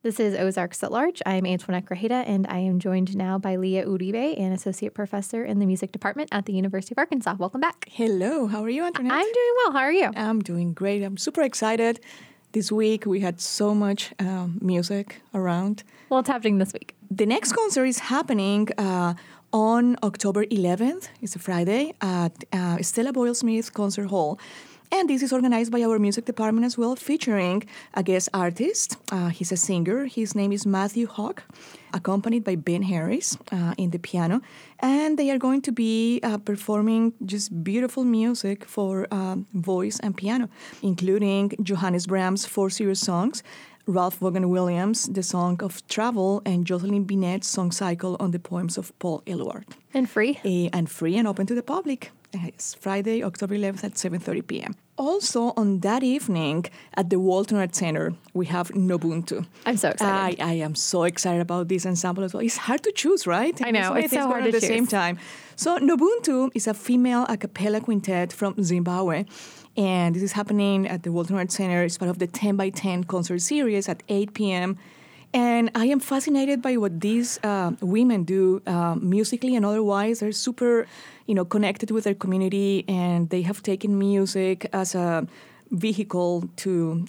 This is Ozarks at Large. I'm Antoinette Grajeda, and I am joined now by Leah Uribe, an associate professor in the music department at the University of Arkansas. Welcome back. Hello, how are you, Antoinette? I'm doing well. How are you? I'm doing great. I'm super excited. This week we had so much music around. Well, what's happening this week? The next concert is happening on October 11th. It's a Friday at Stella Boyle Smith Concert Hall. And this is organized by our music department as well, featuring a guest artist. He's a singer. His name is Matthew Hawk, accompanied by Ben Harris in the piano. And they are going to be performing just beautiful music for voice and piano, including Johannes Brahms' 4 series songs, Ralph Vaughan Williams, the song of Travel, and Jocelyn Binet's song cycle on the poems of Paul Eluard. And free? And free and open to the public. It's Friday, October 11th at 7:30 p.m. Also, on that evening at the Walton Arts Center, we have Nobuntu. I'm so excited. I am so excited about this ensemble as well. It's hard to choose, right? I know. It's so hard to choose. At the same time. So Nobuntu is a female a cappella quintet from Zimbabwe. And this is happening at the Walton Arts Center. It's part of the 10 by 10 concert series at 8 p.m. And I am fascinated by what these women do musically and otherwise. They're super, connected with their community, and they have taken music as a vehicle to,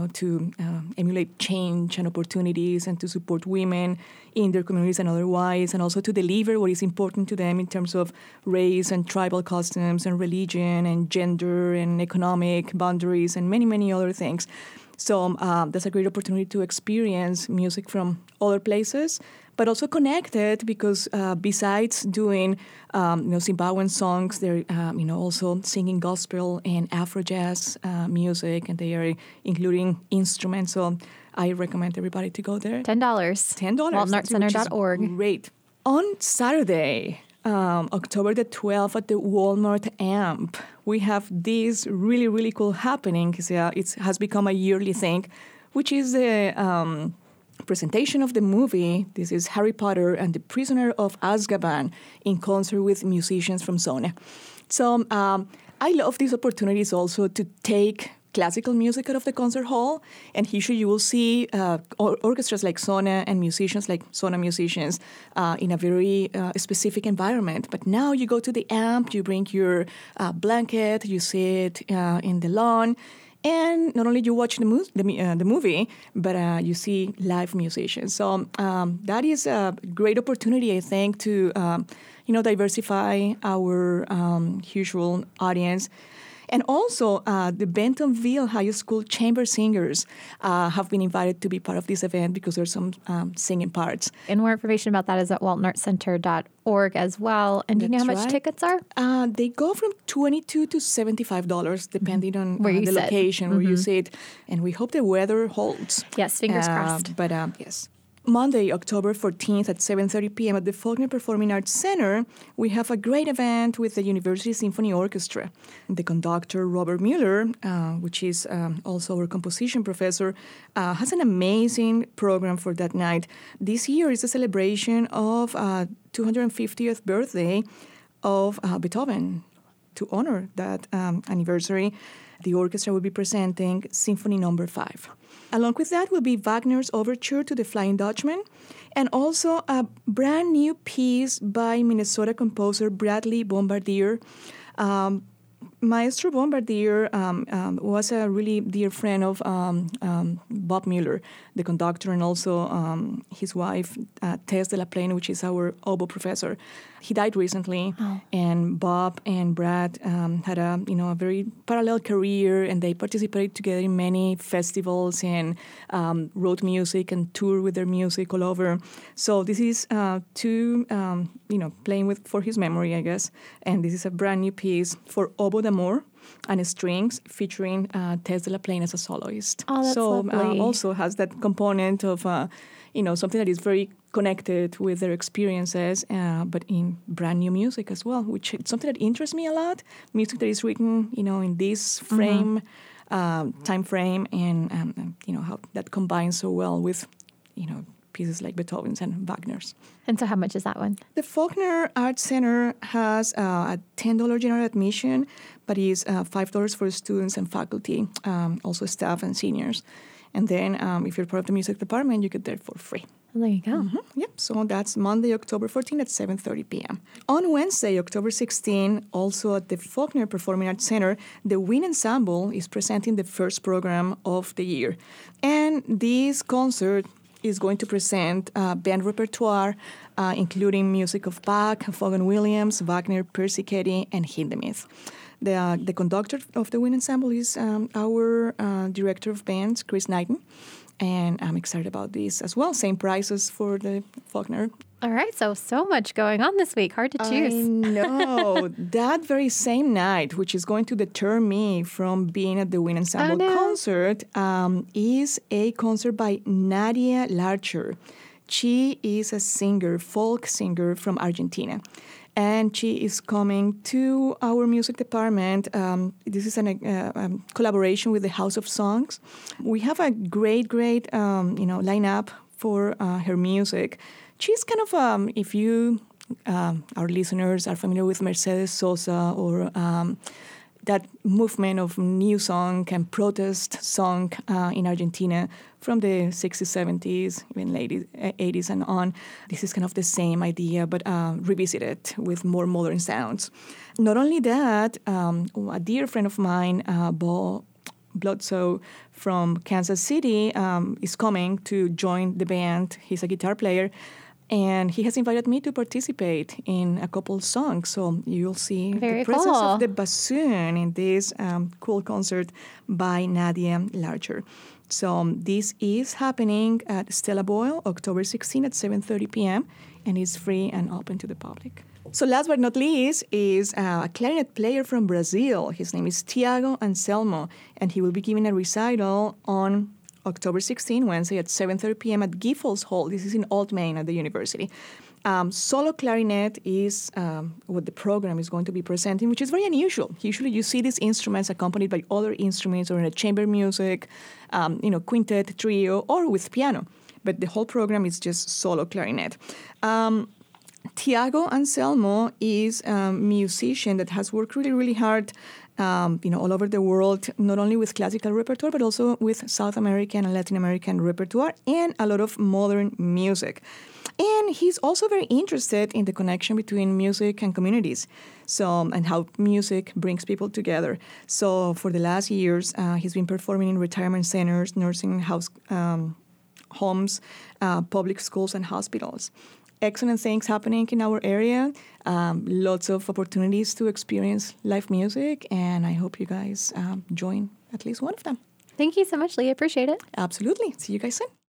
emulate change and opportunities and to support women in their communities and otherwise, and also to deliver what is important to them in terms of race and tribal customs and religion and gender and economic boundaries and many, many other things. So that's a great opportunity to experience music from other places, but also connected because besides doing Zimbabwean songs, they're also singing gospel and Afro jazz music, and they are including instruments. So I recommend everybody to go there. $10. $10. WaltonArtsCenter.org. Great. On Saturday, October the 12th at the Walmart Amp, we have this really, really cool happening. It has become a yearly thing, which is the presentation of the movie. This is Harry Potter and the Prisoner of Azkaban in concert with musicians from Zona. So I love these opportunities also to take classical music out of the concert hall, and usually you will see orchestras like Zona and musicians like Zona musicians in a very specific environment. But now you go to the amp, you bring your blanket, you sit in the lawn, and not only you watch the movie, but you see live musicians. So that is a great opportunity, I think, to diversify our usual audience. And also, the Bentonville High School Chamber Singers have been invited to be part of this event because there's some singing parts. And more information about that is at WaltonArtsCenter.org as well. And do you know how much tickets are? They go from $22 to $75, depending on where you the sit. Location, where you sit. And we hope the weather holds. Yes, fingers crossed. But yes. Monday, October 14th at 7:30 p.m. at the Faulkner Performing Arts Center, we have a great event with the University Symphony Orchestra. The conductor, Robert Mueller, which is also our composition professor, has an amazing program for that night. This year is a celebration of 250th birthday of Beethoven. To honor that anniversary, the orchestra will be presenting Symphony No. 5. Along with that will be Wagner's Overture to the Flying Dutchman, and also a brand new piece by Minnesota composer Bradley Bombardier. Maestro Bombardier was a really dear friend of Bob Mueller, the conductor, and also his wife, Tess de la Plaine, which is our oboe professor. He died recently, and Bob and Brad had a very parallel career, and they participated together in many festivals and wrote music and toured with their music all over. So this is playing for his memory, I guess. And this is a brand new piece for oboe d'amore and strings featuring Tess de la Plaine as a soloist. Oh, that's lovely. Also has that component of something that is very connected with their experiences, but in brand new music as well, which is something that interests me a lot. Music that is written, in this frame, time frame, and how that combines so well with, pieces like Beethoven's and Wagner's. And so how much is that one? The Faulkner Arts Center has a $10 general admission, but is $5 for students and faculty, also staff and seniors. And then if you're part of the music department, you get there for free. Well, there you go. Yep, so that's Monday, October 14 at 7:30 p.m. On Wednesday, October 16, also at the Faulkner Performing Arts Center, the Wind Ensemble is presenting the first program of the year. And this concert is going to present band repertoire, including music of Bach, Vaughan Williams, Wagner, Percy Carey, and Hindemith. The conductor of the Wind Ensemble is our director of bands, Chris Knighton. And I'm excited about this as well. Same prices for the Faulkner. All right, so much going on this week. Hard to choose. I know. That very same night, which is going to deter me from being at the Wind Ensemble concert, is a concert by Nadia Larcher. She is a singer, folk singer from Argentina. And she is coming to our music department. This is a collaboration with the House of Songs. We have a great lineup for her music. She's kind of, if you, our listeners, are familiar with Mercedes Sosa or that movement of new song and protest song in Argentina from the 60s, 70s, even late 80s and on. This is kind of the same idea, but revisited with more modern sounds. Not only that, a dear friend of mine, Bo Blodsoe from Kansas City, is coming to join the band. He's a guitar player. And he has invited me to participate in a couple of songs. So you'll see the presence of the bassoon in this cool concert by Nadia Larcher. So this is happening at Stella Boyle, October 16 at 7:30 p.m. And it's free and open to the public. So last but not least is a clarinet player from Brazil. His name is Tiago Anselmo. And he will be giving a recital on October 16, Wednesday at 7:30 p.m. at Giffords Hall. This is in Old Main at the university. Solo clarinet is what the program is going to be presenting, which is very unusual. Usually you see these instruments accompanied by other instruments or in a chamber music, quintet, trio, or with piano. But the whole program is just solo clarinet. Tiago Anselmo is a musician that has worked really, really hard all over the world, not only with classical repertoire, but also with South American and Latin American repertoire and a lot of modern music. And he's also very interested in the connection between music and communities, and how music brings people together. So for the last years, he's been performing in retirement centers, nursing homes, public schools, and hospitals. Excellent things happening in our area. Lots of opportunities to experience live music, and I hope you guys join at least one of them. Thank you so much, Leah. Appreciate it. Absolutely. See you guys soon.